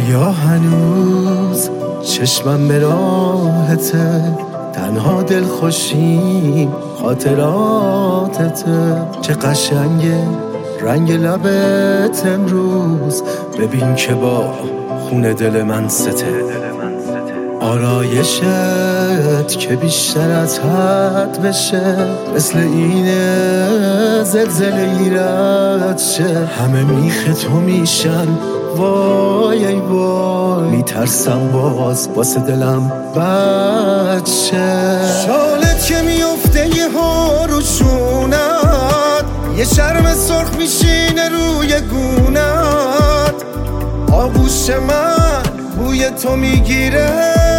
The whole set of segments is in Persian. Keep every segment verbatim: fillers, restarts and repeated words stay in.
یا هنوز چشمم به راهته، تنها دل خوشیم خاطراتته. چه قشنگه رنگ لبت امروز، ببین که با خون دل من سته. آرایشت که بیشتر از حد بشه، مثل اینه زلزله ایرد شه. همه میخ تو میشن وای ای وای، میترسم باز واسه دلم بد شه. شالت که میفته یه ها رو شونت، یه شرم سرخ میشینه روی گونت. آغوش من بوی تو میگیره،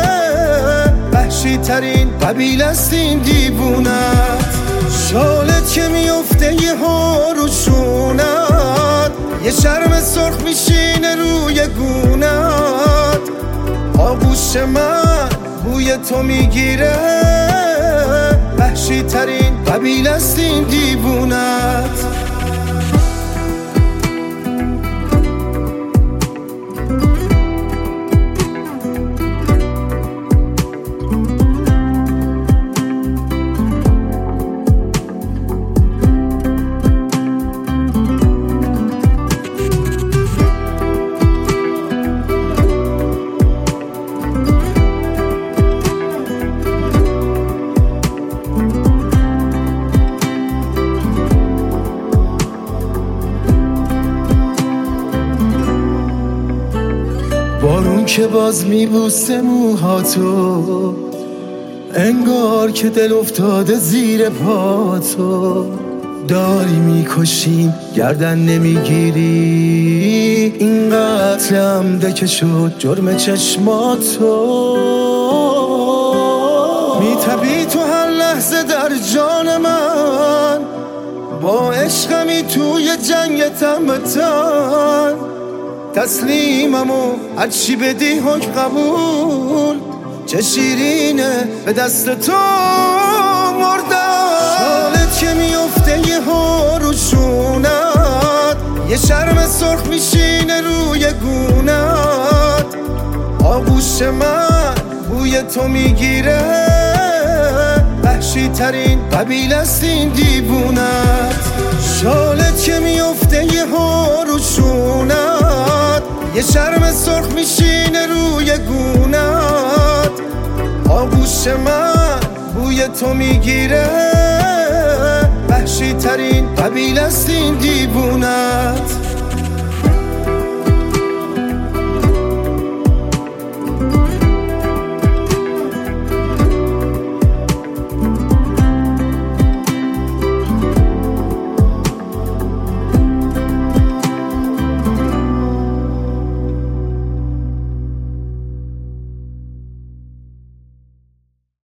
وحشی ترین قبیل است این دیوونت. شالت که میفته یه ها رو شونت، یه شرم سرخ میشینه روی گونت. آغوش من بوی تو میگیره، وحشی ترین قبیل است این دیوونت. بارون که باز میبوسه موهاتو، انگار که دل افتاده زیر پاتو. داری میکشیم گردن نمیگیری، این قتلم دکه شد جرم چشماتو. میتبی تو هر لحظه در جان من، با عشقمی توی جنگتم بتن. تسلیمم و هرچی بدی حکم قبول، چه شیرینه به دست تو مردم. شالت که میفته یه ها رو شونت، یه شرم سرخ میشینه روی گونت. آغوش من بوی تو میگیره، وحشی ترین قبیل است این دیوونت. شالت که میفته یه ها رو شونت، یه شرم سرخ میشینه روی گونت. آغوش من بوی تو میگیره، وحشی ترین قبیل است این دیوونت.